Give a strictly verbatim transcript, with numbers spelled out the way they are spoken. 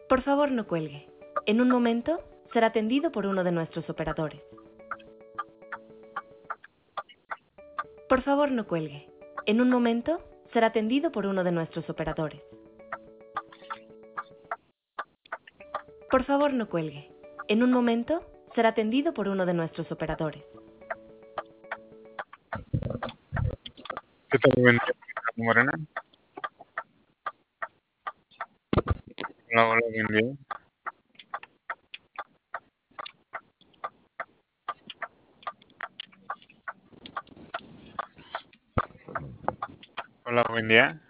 Por favor, no cuelgue. En un momento será atendido por uno de nuestros operadores. Por favor, no cuelgue. En un momento será atendido por uno de nuestros operadores. Por favor, no cuelgue. En un momento será atendido por uno de nuestros operadores. ¿Qué tal? Buen día, Morena. Hola, hola, buen día. Hola, buen día.